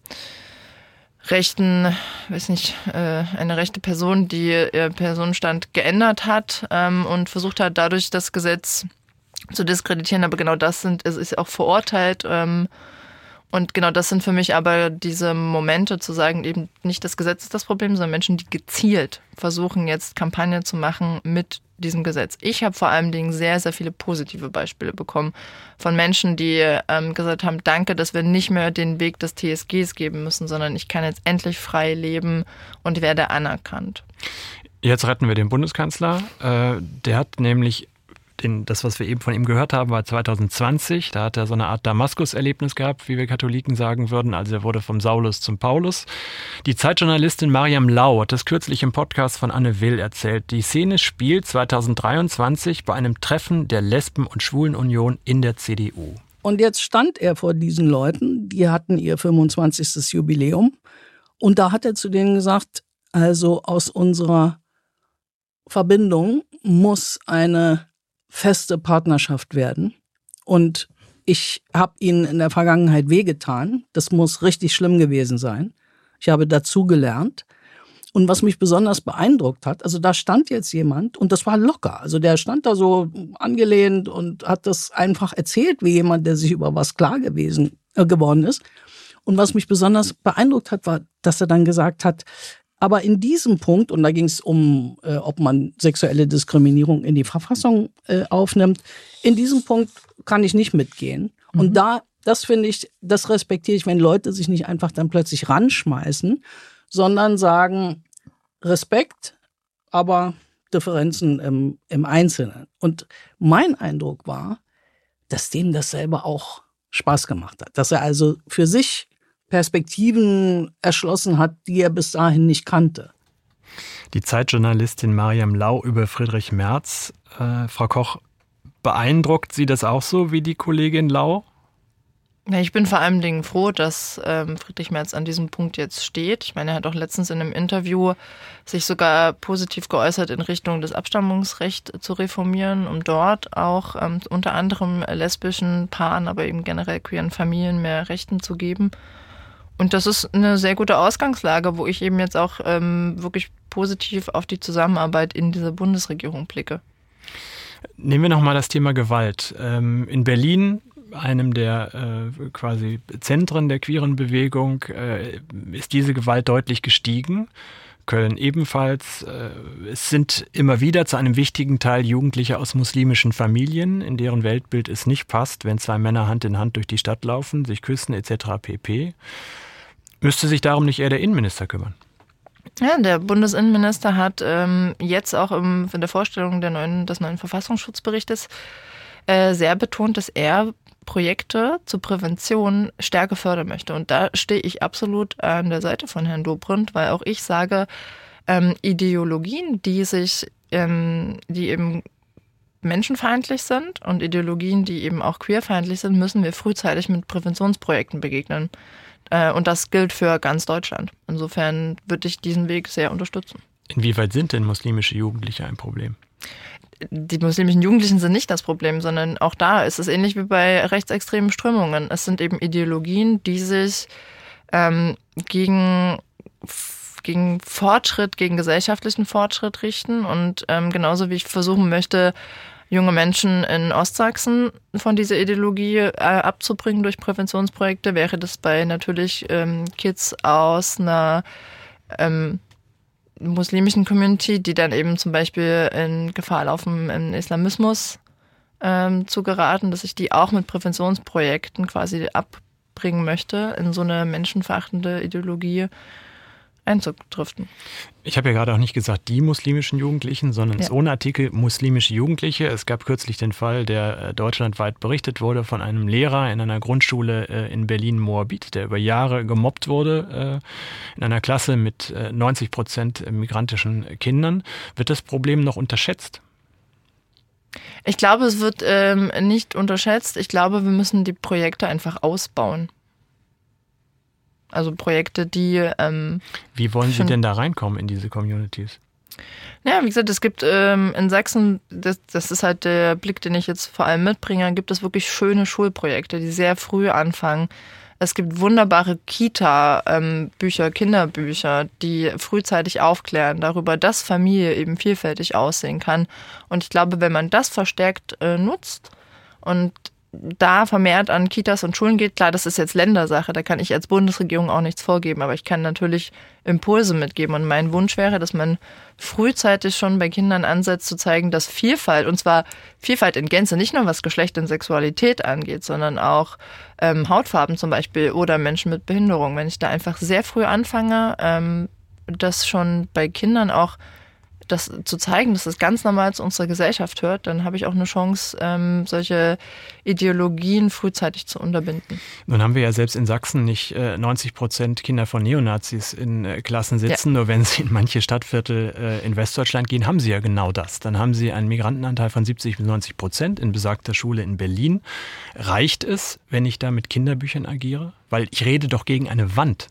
rechten, weiß nicht, äh, eine rechte Person, die ihr Personenstand geändert hat ähm, und versucht hat, dadurch das Gesetz zu diskreditieren. Aber genau das sind, es ist auch verurteilt. Ähm, und genau das sind für mich aber diese Momente zu sagen, eben nicht das Gesetz ist das Problem, sondern Menschen, die gezielt versuchen, jetzt Kampagne zu machen mit diesem Gesetz. Ich habe vor allen Dingen sehr, sehr viele positive Beispiele bekommen von Menschen, die ähm, gesagt haben, danke, dass wir nicht mehr den Weg des T S Gs geben müssen, sondern ich kann jetzt endlich frei leben und werde anerkannt. Jetzt retten wir den Bundeskanzler. Äh, der hat nämlich den, das, was wir eben von ihm gehört haben, war zwanzig zwanzig. Da hat er so eine Art Damaskus-Erlebnis gehabt, wie wir Katholiken sagen würden. Also er wurde vom Saulus zum Paulus. Die Zeitjournalistin Mariam Lau hat das kürzlich im Podcast von Anne Will erzählt. Die Szene spielt zwanzig dreiundzwanzig bei einem Treffen der Lesben- und Schwulenunion in der C D U. Und jetzt stand er vor diesen Leuten, die hatten ihr fünfundzwanzigstes Jubiläum. Und da hat er zu denen gesagt, also aus unserer Verbindung muss eine feste Partnerschaft werden. Und ich habe ihnen in der Vergangenheit wehgetan. Das muss richtig schlimm gewesen sein. Ich habe dazugelernt. Und was mich besonders beeindruckt hat, also da stand jetzt jemand und das war locker. Also der stand da so angelehnt und hat das einfach erzählt, wie jemand, der sich über was klar gewesen, äh, geworden ist. Und was mich besonders beeindruckt hat, war, dass er dann gesagt hat, aber in diesem Punkt, und da ging es um, äh, ob man sexuelle Diskriminierung in die Verfassung äh, aufnimmt, in diesem Punkt kann ich nicht mitgehen. Mhm. Und da, das finde ich, das respektiere ich, wenn Leute sich nicht einfach dann plötzlich ranschmeißen, sondern sagen, Respekt, aber Differenzen im, im Einzelnen. Und mein Eindruck war, dass dem das selber auch Spaß gemacht hat. Dass er also für sich Perspektiven erschlossen hat, die er bis dahin nicht kannte. Die Zeitjournalistin Mariam Lau über Friedrich Merz. Äh, Frau Koch, beeindruckt Sie das auch so wie die Kollegin Lau? Ja, ich bin vor allem Dingen froh, dass ähm, Friedrich Merz an diesem Punkt jetzt steht. Ich meine, er hat auch letztens in einem Interview sich sogar positiv geäußert in Richtung des Abstammungsrechts zu reformieren, um dort auch ähm, unter anderem lesbischen Paaren, aber eben generell queeren Familien mehr Rechten zu geben. Und das ist eine sehr gute Ausgangslage, wo ich eben jetzt auch ähm, wirklich positiv auf die Zusammenarbeit in dieser Bundesregierung blicke. Nehmen wir nochmal das Thema Gewalt. Ähm, in Berlin, einem der äh, quasi Zentren der queeren Bewegung, äh, ist diese Gewalt deutlich gestiegen. Köln ebenfalls. Äh, es sind immer wieder zu einem wichtigen Teil Jugendliche aus muslimischen Familien, in deren Weltbild es nicht passt, wenn zwei Männer Hand in Hand durch die Stadt laufen, sich küssen et cetera pp. Müsste sich darum nicht eher der Innenminister kümmern? Ja, der Bundesinnenminister hat ähm, jetzt auch im, in der Vorstellung der neuen, des neuen Verfassungsschutzberichtes äh, sehr betont, dass er Projekte zur Prävention stärker fördern möchte. Und da stehe ich absolut an der Seite von Herrn Dobrindt, weil auch ich sage, ähm, Ideologien, die sich, ähm, die eben menschenfeindlich sind und Ideologien, die eben auch queerfeindlich sind, müssen wir frühzeitig mit Präventionsprojekten begegnen. Äh, und das gilt für ganz Deutschland. Insofern würde ich diesen Weg sehr unterstützen. Inwieweit sind denn muslimische Jugendliche ein Problem? Die muslimischen Jugendlichen sind nicht das Problem, sondern auch da ist es ähnlich wie bei rechtsextremen Strömungen. Es sind eben Ideologien, die sich ähm, gegen, gegen Fortschritt, gegen gesellschaftlichen Fortschritt richten. Und ähm, genauso wie ich versuchen möchte, junge Menschen in Ostsachsen von dieser Ideologie äh, abzubringen durch Präventionsprojekte, wäre das bei natürlich ähm, Kids aus einer ähm, muslimischen Community, die dann eben zum Beispiel in Gefahr laufen, im Islamismus ähm, zu geraten, dass ich die auch mit Präventionsprojekten quasi abbringen möchte, in so eine menschenverachtende Ideologie einzudriften. Ich habe ja gerade auch nicht gesagt, die muslimischen Jugendlichen, sondern ja. ohne Artikel muslimische Jugendliche. Es gab kürzlich den Fall, der äh, deutschlandweit berichtet wurde von einem Lehrer in einer Grundschule äh, in Berlin-Moabit, der über Jahre gemobbt wurde äh, in einer Klasse mit äh, neunzig Prozent migrantischen Kindern. Wird das Problem noch unterschätzt? Ich glaube, es wird ähm, nicht unterschätzt. Ich glaube, wir müssen die Projekte einfach ausbauen. Also Projekte, die... Ähm, Wie wollen Sie denn da reinkommen in diese Communities? Ja, wie gesagt, es gibt ähm, in Sachsen, das, das ist halt der Blick, den ich jetzt vor allem mitbringe, gibt es wirklich schöne Schulprojekte, die sehr früh anfangen. Es gibt wunderbare Kita-Bücher, ähm, Kinderbücher, die frühzeitig aufklären darüber, dass Familie eben vielfältig aussehen kann. Und ich glaube, wenn man das verstärkt äh, nutzt und da vermehrt an Kitas und Schulen geht, klar, das ist jetzt Ländersache, da kann ich als Bundesregierung auch nichts vorgeben, aber ich kann natürlich Impulse mitgeben und mein Wunsch wäre, dass man frühzeitig schon bei Kindern ansetzt, zu zeigen, dass Vielfalt, und zwar Vielfalt in Gänze, nicht nur was Geschlecht und Sexualität angeht, sondern auch ähm, Hautfarben zum Beispiel oder Menschen mit Behinderung. Wenn ich da einfach sehr früh anfange, ähm, das schon bei Kindern auch das zu zeigen, dass das ganz normal zu unserer Gesellschaft hört, dann habe ich auch eine Chance, ähm, solche Ideologien frühzeitig zu unterbinden. Nun haben wir ja selbst in Sachsen nicht äh, neunzig Prozent Kinder von Neonazis in äh, Klassen sitzen. Ja. Nur wenn Sie in manche Stadtviertel äh, in Westdeutschland gehen, haben Sie ja genau das. Dann haben Sie einen Migrantenanteil von siebzig bis neunzig Prozent in besagter Schule in Berlin. Reicht es, wenn ich da mit Kinderbüchern agiere? Weil ich rede doch gegen eine Wand.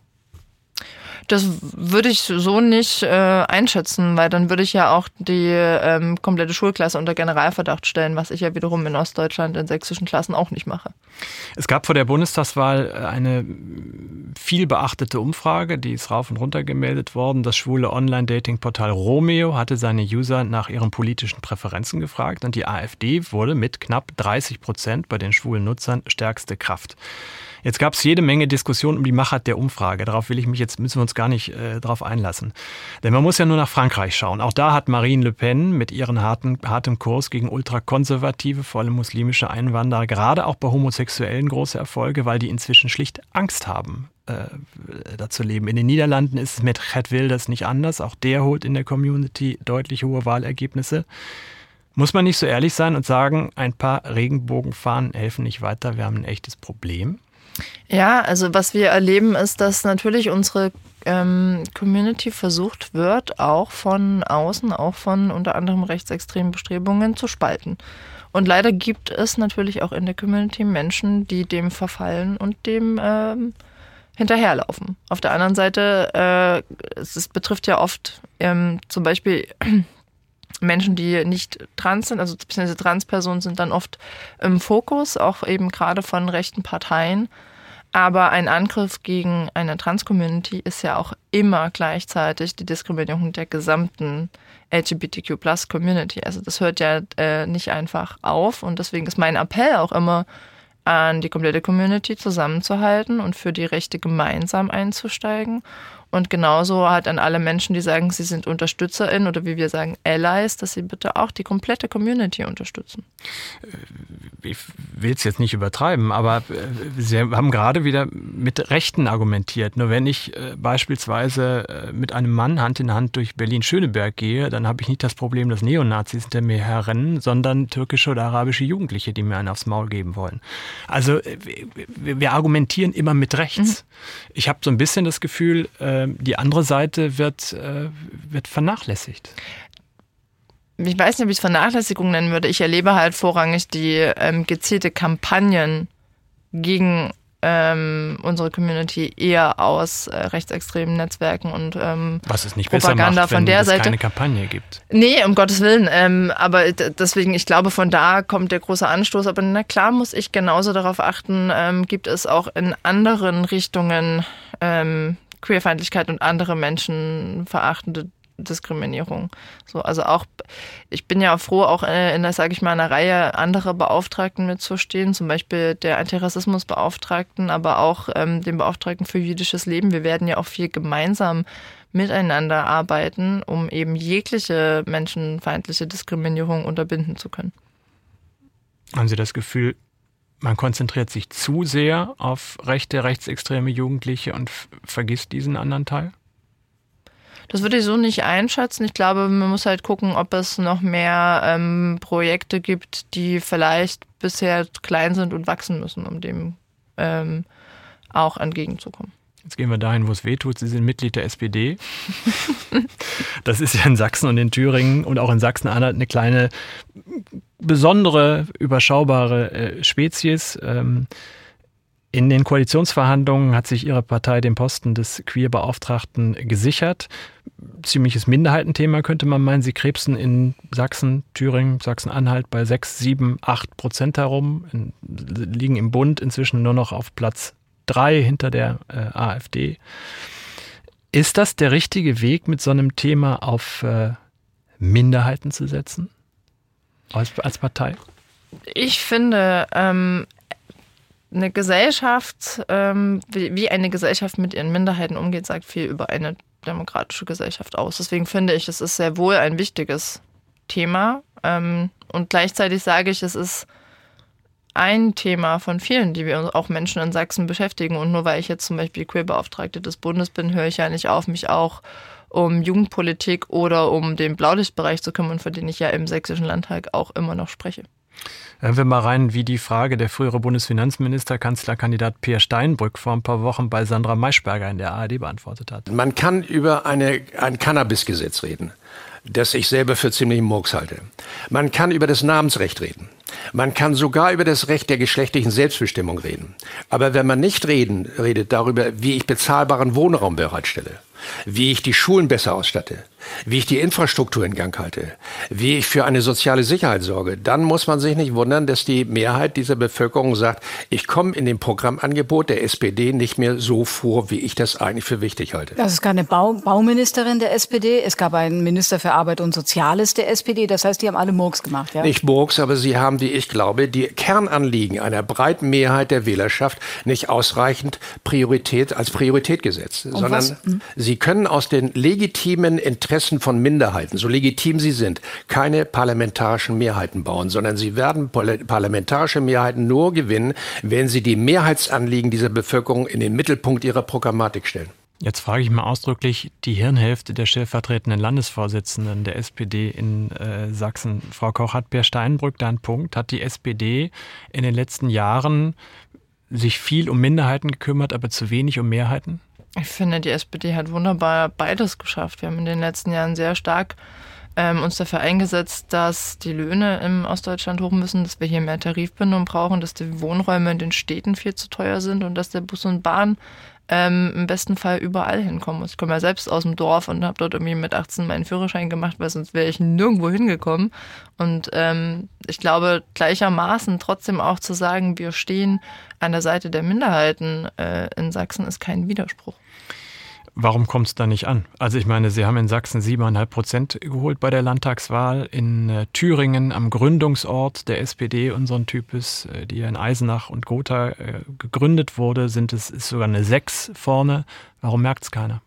Das würde ich so nicht äh, einschätzen, weil dann würde ich ja auch die ähm, komplette Schulklasse unter Generalverdacht stellen, was ich ja wiederum in Ostdeutschland in sächsischen Klassen auch nicht mache. Es gab vor der Bundestagswahl eine viel beachtete Umfrage, die ist rauf und runter gemeldet worden. Das schwule Online-Dating-Portal Romeo hatte seine User nach ihren politischen Präferenzen gefragt und die AfD wurde mit knapp dreißig Prozent bei den schwulen Nutzern stärkste Kraft. Jetzt gab es jede Menge Diskussionen um die Machart der Umfrage. Darauf will ich mich jetzt, müssen wir uns gar nicht äh, drauf einlassen. Denn man muss ja nur nach Frankreich schauen. Auch da hat Marine Le Pen mit ihrem harten, hartem Kurs gegen ultrakonservative, vor allem muslimische Einwanderer, gerade auch bei Homosexuellen große Erfolge, weil die inzwischen schlicht Angst haben, äh, da zu leben. In den Niederlanden ist es mit Geert Wilders nicht anders. Auch der holt in der Community deutlich hohe Wahlergebnisse. Muss man nicht so ehrlich sein und sagen, ein paar Regenbogenfahnen helfen nicht weiter, wir haben ein echtes Problem? Ja, also was wir erleben ist, dass natürlich unsere ähm, Community versucht wird, auch von außen, auch von unter anderem rechtsextremen Bestrebungen zu spalten. Und leider gibt es natürlich auch in der Community Menschen, die dem verfallen und dem ähm, hinterherlaufen. Auf der anderen Seite, äh, es, es betrifft ja oft ähm, zum Beispiel Menschen, die nicht trans sind, also beziehungsweise Transpersonen sind dann oft im Fokus, auch eben gerade von rechten Parteien. Aber ein Angriff gegen eine Trans-Community ist ja auch immer gleichzeitig die Diskriminierung der gesamten L G B T Q Plus Community. Also das hört ja äh, nicht einfach auf und deswegen ist mein Appell auch immer an die komplette Community zusammenzuhalten und für die Rechte gemeinsam einzusteigen. Und genauso halt an alle Menschen, die sagen, sie sind UnterstützerInnen oder wie wir sagen, Allies, dass sie bitte auch die komplette Community unterstützen. Ich will es jetzt nicht übertreiben, aber Sie haben gerade wieder mit Rechten argumentiert. Nur wenn ich beispielsweise mit einem Mann Hand in Hand durch Berlin-Schöneberg gehe, dann habe ich nicht das Problem, dass Neonazis hinter mir herrennen, sondern türkische oder arabische Jugendliche, die mir einen aufs Maul geben wollen. Also wir argumentieren immer mit rechts. Mhm. Ich habe so ein bisschen das Gefühl, die andere Seite wird, äh, wird vernachlässigt. Ich weiß nicht, ob ich es Vernachlässigung nennen würde. Ich erlebe halt vorrangig die ähm, gezielte Kampagnen gegen ähm, unsere Community eher aus äh, rechtsextremen Netzwerken und ähm, was es nicht Propaganda besser macht, von wenn der es Seite keine Kampagne gibt. Nee, um Gottes Willen. Ähm, aber d- deswegen, ich glaube, von da kommt der große Anstoß. Aber na klar muss ich genauso darauf achten, ähm, gibt es auch in anderen Richtungen ähm, Queerfeindlichkeit und andere menschenverachtende Diskriminierung. So, also auch, ich bin ja froh, auch in der, sage ich mal, einer Reihe anderer Beauftragten mitzustehen, zum Beispiel der Antirassismusbeauftragten, aber auch ähm, dem Beauftragten für jüdisches Leben. Wir werden ja auch viel gemeinsam miteinander arbeiten, um eben jegliche menschenfeindliche Diskriminierung unterbinden zu können. Haben Sie das Gefühl, man konzentriert sich zu sehr auf rechte, rechtsextreme Jugendliche und f- vergisst diesen anderen Teil? Das würde ich so nicht einschätzen. Ich glaube, man muss halt gucken, ob es noch mehr ähm, Projekte gibt, die vielleicht bisher klein sind und wachsen müssen, um dem ähm, auch entgegenzukommen. Jetzt gehen wir dahin, wo es weh tut. Sie sind Mitglied der S P D. Das ist ja in Sachsen und in Thüringen und auch in Sachsen-Anhalt eine kleine, besondere, überschaubare äh, Spezies. Ähm, in den Koalitionsverhandlungen hat sich Ihre Partei den Posten des Queer-Beauftragten gesichert. Ziemliches Minderheitenthema könnte man meinen. Sie krebsen in Sachsen, Thüringen, Sachsen-Anhalt bei sechs, sieben, acht Prozent herum, in, liegen im Bund inzwischen nur noch auf Platz drei hinter der äh, AfD. Ist das der richtige Weg, mit so einem Thema auf äh, Minderheiten zu setzen? Als, als Partei? Ich finde, ähm, eine Gesellschaft, ähm, wie, wie eine Gesellschaft mit ihren Minderheiten umgeht, sagt viel über eine demokratische Gesellschaft aus. Deswegen finde ich, es ist sehr wohl ein wichtiges Thema. Ähm, und gleichzeitig sage ich, es ist ein Thema von vielen, die wir auch Menschen in Sachsen beschäftigen. Und nur weil ich jetzt zum Beispiel Queerbeauftragte des Bundes bin, höre ich ja nicht auf, mich auch um Jugendpolitik oder um den Blaulichtbereich zu kümmern, für den ich ja im Sächsischen Landtag auch immer noch spreche. Hören wir mal rein, wie die Frage der frühere Bundesfinanzminister, Kanzlerkandidat Peer Steinbrück vor ein paar Wochen bei Sandra Maischberger in der A R D beantwortet hat. Man kann über eine, ein Cannabis-Gesetz reden, das ich selber für ziemlich Murks halte. Man kann über das Namensrecht reden. Man kann sogar über das Recht der geschlechtlichen Selbstbestimmung reden. Aber wenn man nicht reden, redet darüber, wie ich bezahlbaren Wohnraum bereitstelle, wie ich die Schulen besser ausstatte, wie ich die Infrastruktur in Gang halte, wie ich für eine soziale Sicherheit sorge, dann muss man sich nicht wundern, dass die Mehrheit dieser Bevölkerung sagt, ich komme in dem Programmangebot der S P D nicht mehr so vor, wie ich das eigentlich für wichtig halte. Das ist keine Bau- Bauministerin der S P D, es gab einen Minister für Arbeit und Soziales der S P D, das heißt, die haben alle Murks gemacht, ja? Nicht Murks, aber sie haben, wie ich glaube, die Kernanliegen einer breiten Mehrheit der Wählerschaft nicht ausreichend Priorität als Priorität gesetzt, Und sondern was? Hm. sie können aus den legitimen Interessen von Minderheiten, so legitim sie sind, keine parlamentarischen Mehrheiten bauen, sondern sie werden parlamentarische Mehrheiten nur gewinnen, wenn sie die Mehrheitsanliegen dieser Bevölkerung in den Mittelpunkt ihrer Programmatik stellen. Jetzt frage ich mal ausdrücklich die Hirnhälfte der stellvertretenden Landesvorsitzenden der S P D in äh, Sachsen. Frau Koch, hat Peer Steinbrück da einen Punkt? Hat die S P D in den letzten Jahren sich viel um Minderheiten gekümmert, aber zu wenig um Mehrheiten? Ich finde, die S P D hat wunderbar beides geschafft. Wir haben in den letzten Jahren sehr stark ähm, uns dafür eingesetzt, dass die Löhne im Ostdeutschland hoch müssen, dass wir hier mehr Tarifbindung brauchen, dass die Wohnräume in den Städten viel zu teuer sind und dass der Bus und Bahn ähm, im besten Fall überall hinkommen muss. Ich komme ja selbst aus dem Dorf und habe dort irgendwie mit achtzehn meinen Führerschein gemacht, weil sonst wäre ich nirgendwo hingekommen. Und ähm, ich glaube gleichermaßen trotzdem auch zu sagen, wir stehen an der Seite der Minderheiten äh, in Sachsen, ist kein Widerspruch. Warum kommt es da nicht an? Also ich meine, Sie haben in Sachsen siebeneinhalb Prozent geholt bei der Landtagswahl. In äh, Thüringen, am Gründungsort der S P D unseren Types, äh, die ja in Eisenach und Gotha äh, gegründet wurde, sind es ist sogar eine sechs vorne. Warum merkt es keiner?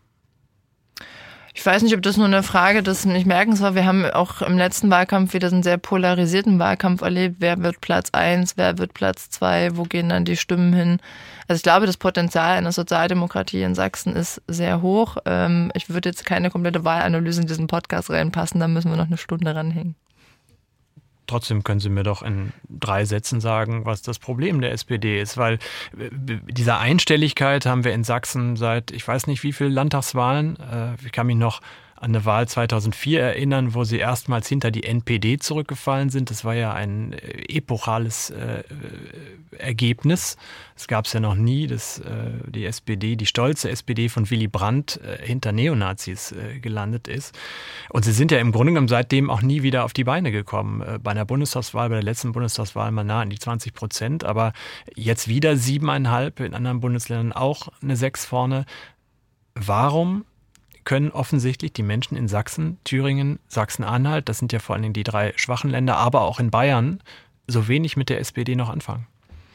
Ich weiß nicht, ob das nur eine Frage des Nicht-Merkens war. Wir haben auch im letzten Wahlkampf wieder einen sehr polarisierten Wahlkampf erlebt. Wer wird Platz eins, wer wird Platz zwei, wo gehen dann die Stimmen hin? Also ich glaube, das Potenzial einer Sozialdemokratie in Sachsen ist sehr hoch. Ich würde jetzt keine komplette Wahlanalyse in diesen Podcast reinpassen, da müssen wir noch eine Stunde ranhängen. Trotzdem können Sie mir doch in drei Sätzen sagen, was das Problem der S P D ist, weil diese Einstelligkeit haben wir in Sachsen seit, ich weiß nicht wie viele Landtagswahlen, ich kann mich noch an eine Wahl zweitausendvier erinnern, wo sie erstmals hinter die N P D zurückgefallen sind. Das war ja ein epochales äh, Ergebnis. Es gab es ja noch nie, dass äh, die S P D, die stolze S P D von Willy Brandt äh, hinter Neonazis äh, gelandet ist. Und sie sind ja im Grunde genommen seitdem auch nie wieder auf die Beine gekommen. Äh, bei einer Bundestagswahl, bei der letzten Bundestagswahl mal nah an die zwanzig Prozent, aber jetzt wieder siebeneinhalb, in anderen Bundesländern auch eine sechs vorne. Warum können offensichtlich die Menschen in Sachsen, Thüringen, Sachsen-Anhalt, das sind ja vor allen Dingen die drei schwachen Länder, aber auch in Bayern, so wenig mit der S P D noch anfangen?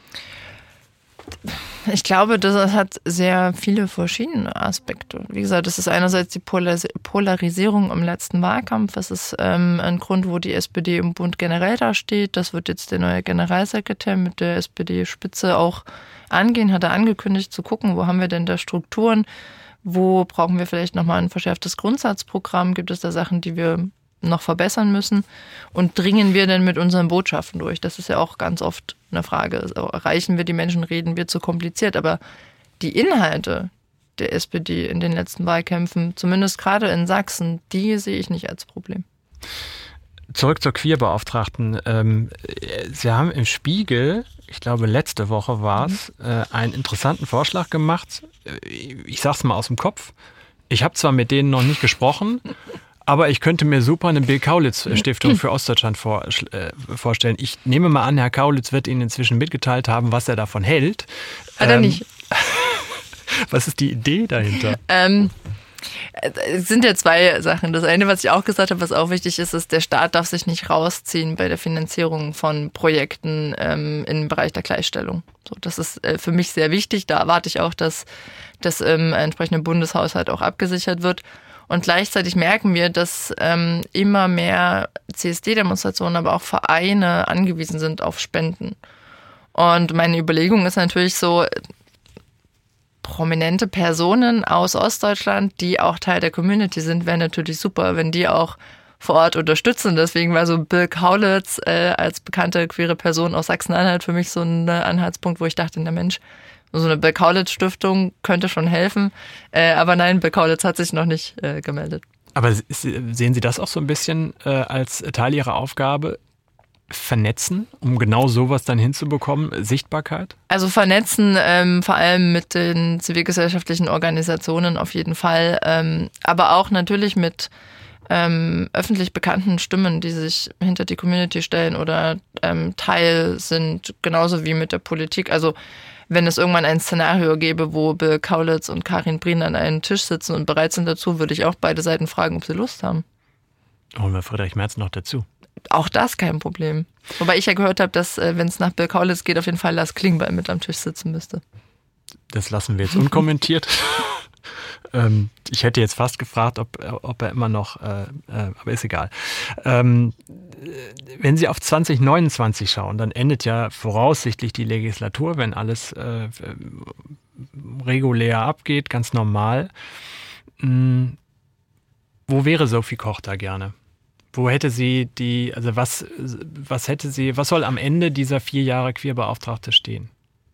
Ich glaube, das hat sehr viele verschiedene Aspekte. Wie gesagt, das ist einerseits die Polarisierung im letzten Wahlkampf. Das ist ähm, ein Grund, wo die S P D im Bund generell da steht. Das wird jetzt der neue Generalsekretär mit der S P D-Spitze auch angehen. Hat er angekündigt zu gucken, wo haben wir denn da Strukturen? Wo brauchen wir vielleicht nochmal ein verschärftes Grundsatzprogramm? Gibt es da Sachen, die wir noch verbessern müssen? Und dringen wir denn mit unseren Botschaften durch? Das ist ja auch ganz oft eine Frage. Also erreichen wir die Menschen, reden wir zu kompliziert? Aber die Inhalte der S P D in den letzten Wahlkämpfen, zumindest gerade in Sachsen, die sehe ich nicht als Problem. Zurück zur Queerbeauftragten. Ähm, Sie haben im Spiegel, ich glaube letzte Woche war es, mhm. äh, einen interessanten Vorschlag gemacht. Ich sag's mal aus dem Kopf. Ich habe zwar mit denen noch nicht gesprochen, aber ich könnte mir super eine Bill Kaulitz-Stiftung für Ostdeutschland vor, äh, vorstellen. Ich nehme mal an, Herr Kaulitz wird Ihnen inzwischen mitgeteilt haben, was er davon hält. Hat er ähm, nicht. Was ist die Idee dahinter? Ähm... Es sind ja zwei Sachen. Das eine, was ich auch gesagt habe, was auch wichtig ist, ist, der Staat darf sich nicht rausziehen bei der Finanzierung von Projekten ähm, im Bereich der Gleichstellung. So, das ist äh, für mich sehr wichtig. Da erwarte ich auch, dass das im entsprechenden Bundeshaushalt auch abgesichert wird. Und gleichzeitig merken wir, dass ähm, immer mehr C S D-Demonstrationen, aber auch Vereine angewiesen sind auf Spenden. Und meine Überlegung ist natürlich so, prominente Personen aus Ostdeutschland, die auch Teil der Community sind, wäre natürlich super, wenn die auch vor Ort unterstützen. Deswegen war so Bill Kaulitz äh, als bekannte queere Person aus Sachsen-Anhalt für mich so ein Anhaltspunkt, wo ich dachte, na Mensch, so eine Bill Kaulitz Stiftung könnte schon helfen. Äh, aber nein, Bill Kaulitz hat sich noch nicht äh, gemeldet. Aber sehen Sie das auch so ein bisschen äh, als Teil Ihrer Aufgabe? Vernetzen, um genau sowas dann hinzubekommen? Sichtbarkeit? Also vernetzen, ähm, vor allem mit den zivilgesellschaftlichen Organisationen auf jeden Fall, ähm, aber auch natürlich mit ähm, öffentlich bekannten Stimmen, die sich hinter die Community stellen oder ähm, Teil sind, genauso wie mit der Politik. Also wenn es irgendwann ein Szenario gäbe, wo Bill Kaulitz und Karin Prien an einem Tisch sitzen und bereit sind dazu, würde ich auch beide Seiten fragen, ob sie Lust haben. Holen wir Friedrich Merz noch dazu. Auch das kein Problem. Wobei ich ja gehört habe, dass, wenn es nach Bill Kaulitz geht, auf jeden Fall Lars Klingbeil mit am Tisch sitzen müsste. Das lassen wir jetzt unkommentiert. ähm, ich hätte jetzt fast gefragt, ob, ob er immer noch, äh, äh, aber ist egal. Ähm, wenn Sie auf zwanzig neunundzwanzig schauen, dann endet ja voraussichtlich die Legislatur, wenn alles äh, regulär abgeht, ganz normal. Hm, wo wäre Sophie Koch da gerne? Wo hätte sie die, also was, was hätte sie, was soll am Ende dieser vier Jahre Queerbeauftragte stehen?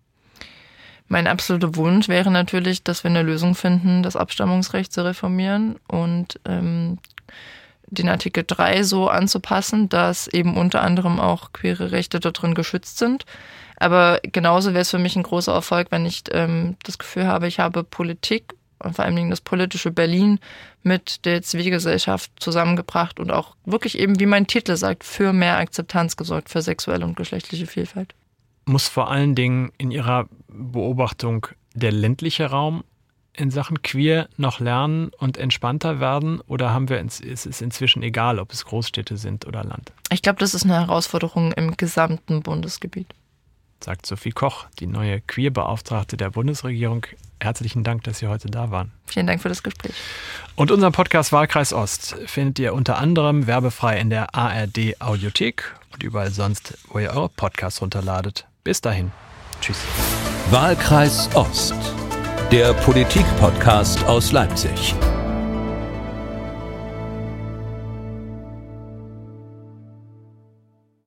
Mein absoluter Wunsch wäre natürlich, dass wir eine Lösung finden, das Abstammungsrecht zu reformieren und ähm, den Artikel drei so anzupassen, dass eben unter anderem auch queere Rechte dort drin geschützt sind. Aber genauso wäre es für mich ein großer Erfolg, wenn ich ähm, das Gefühl habe, ich habe Politik und vor allem das politische Berlin mit der Zivilgesellschaft zusammengebracht und auch wirklich eben, wie mein Titel sagt, für mehr Akzeptanz gesorgt, für sexuelle und geschlechtliche Vielfalt. Muss vor allen Dingen in Ihrer Beobachtung der ländliche Raum in Sachen Queer noch lernen und entspannter werden? Oder haben wir, ist es inzwischen egal, ob es Großstädte sind oder Land? Ich glaube, das ist eine Herausforderung im gesamten Bundesgebiet. Sagt Sophie Koch, die neue Queerbeauftragte der Bundesregierung. Herzlichen Dank, dass Sie heute da waren. Vielen Dank für das Gespräch. Und unseren Podcast Wahlkreis Ost findet ihr unter anderem werbefrei in der A R D Audiothek und überall sonst, wo ihr eure Podcasts runterladet. Bis dahin. Tschüss. Wahlkreis Ost, der Politik-Podcast aus Leipzig.